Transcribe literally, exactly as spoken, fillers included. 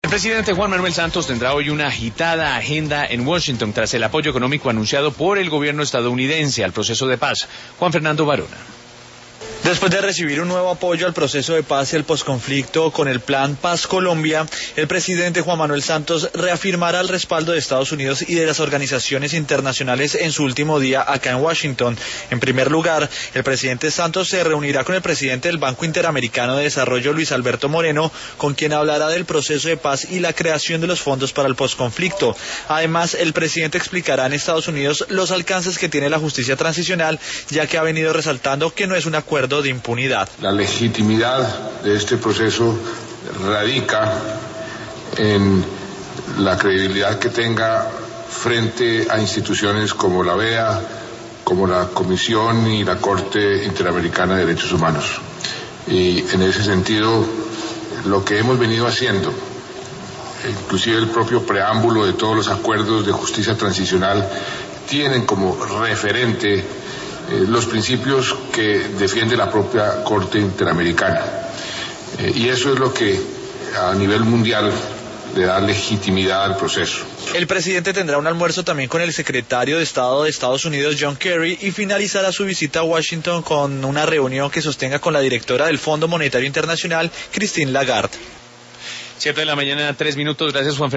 El presidente Juan Manuel Santos tendrá hoy una agitada agenda en Washington tras el apoyo económico anunciado por el gobierno estadounidense al proceso de paz. Juan Fernando Varona. Después de recibir un nuevo apoyo al proceso de paz y el posconflicto con el Plan Paz Colombia, el presidente Juan Manuel Santos reafirmará el respaldo de Estados Unidos y de las organizaciones internacionales en su último día acá en Washington. En primer lugar, el presidente Santos se reunirá con el presidente del Banco Interamericano de Desarrollo, Luis Alberto Moreno, con quien hablará del proceso de paz y la creación de los fondos para el posconflicto. Además, el presidente explicará en Estados Unidos los alcances que tiene la justicia transicional, ya que ha venido resaltando que no es un acuerdo de impunidad. La legitimidad de este proceso radica en la credibilidad que tenga frente a instituciones como la O E A, como la Comisión y la Corte Interamericana de Derechos Humanos. Y en ese sentido, lo que hemos venido haciendo, inclusive el propio preámbulo de todos los acuerdos de justicia transicional, tienen como referente Eh, los principios que defiende la propia Corte Interamericana. Eh, y eso es lo que a nivel mundial le da legitimidad al proceso. El presidente tendrá un almuerzo también con el secretario de Estado de Estados Unidos, John Kerry, y finalizará su visita a Washington con una reunión que sostenga con la directora del Fondo Monetario Internacional, Christine Lagarde. Siete de la mañana, tres minutos. Gracias, Juan Fernando.